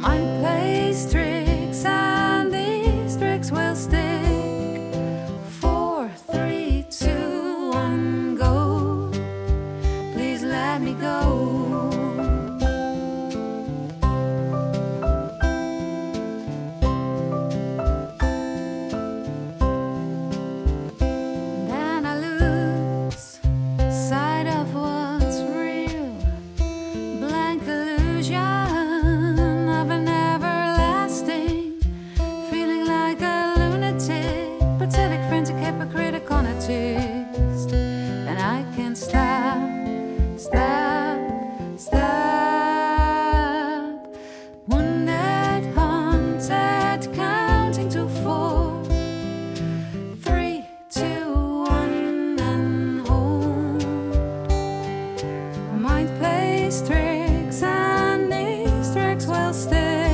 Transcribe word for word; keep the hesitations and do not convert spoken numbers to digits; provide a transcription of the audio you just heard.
Mind plays tricks and these tricks will stick. Four, three, two, one, go. Please let me go. Then I lose sight of what's real. Blank illusion of an everlasting feeling like a lunatic, pathetic, frantic, hypocritical on a twist. And I can't stop, stop, stop. Wounded, haunted, counting to four, three, two, one, and hold. Mind plays tricks and these tricks will stay.